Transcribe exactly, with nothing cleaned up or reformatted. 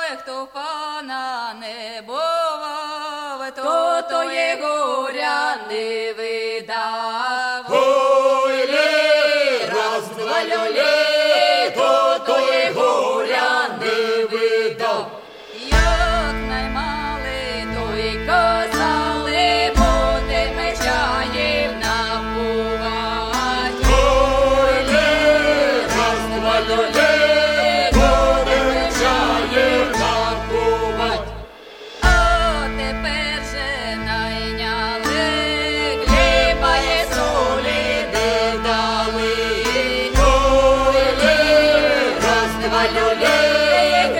хто пана не бував, то то є горя не видав. Ой, ле, раз, два, ле,